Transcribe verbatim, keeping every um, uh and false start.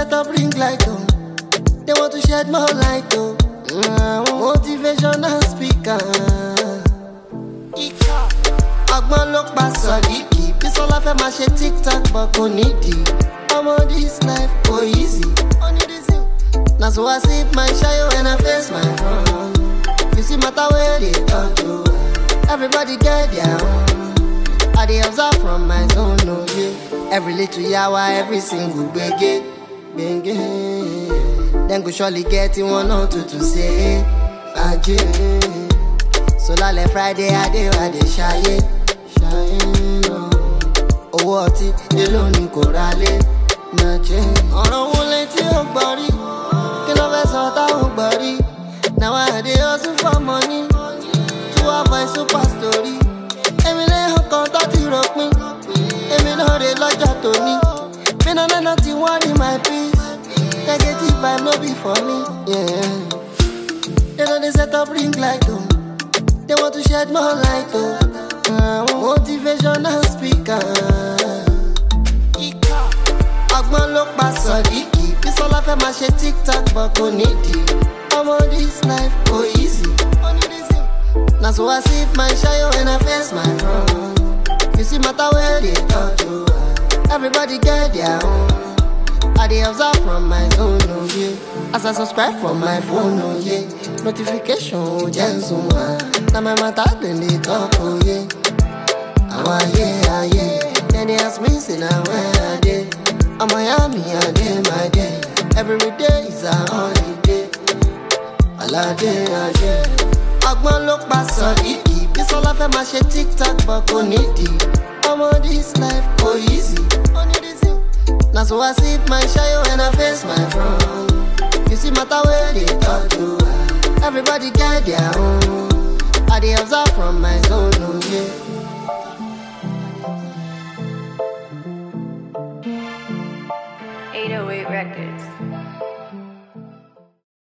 set up ring light, oh. They want to shed more light, oh. Mm, motivational speaker. Ika. Agbon look past Sadiki. Bisola fe ma she TikTok, but ko needy. I'm on this life, go easy. Now so I sip my shayo when I face my front. You see matter where they talk to. Everybody get their own. I dey observe from my zone, no yeah. Every little yawa, every single bege, bege. Then go surely get in one or two to say, Aje. So lale Friday I dey I dey shy, shy. Owó ọtí èlò ni kò ralé, na che. Ọ̀rọ̀ wo létí ò gbọ́ rí, kí ló fẹ́ sọ táwọn gbọ́ rí. Now I dey hustle for money, to avoid super story. Èmi lè hàn kan tó ti rò pin, èmi náà rè lọ́jọ́ tóní. Mi náà náà ti worry my peace, negative vibe no be for me. Yeah. They know they set up ring light, oh. They want to shed more light, oh. Uh, motivational speaker. Agbon look past Sadiki. Bisola fe ma she TikTok, but ko needy. I'm on this life, go easy. Now so I sip my shayo when I face my front. You see matter where they talk to. Everybody get their own. I dey observe from my zone, oh yeah. As I subscribe from my phone, oh yeah. Notification, oh Jensen, now my matter then they talk, oh yeah. Oh yeah, oh yeah. Then they ask me, say now where I dey. I'm Miami, I dey my day. Every day is a holiday. All day, all day. Agbon look past Sadiki. Bisola fe ma she TikTok, but ko needy. I'm on this life, go easy. Now so I sip my shayo when I face my front. You see matter where they talk to. Everybody get their own. I dey observe from my zone, oh yeah. eight oh eight Records.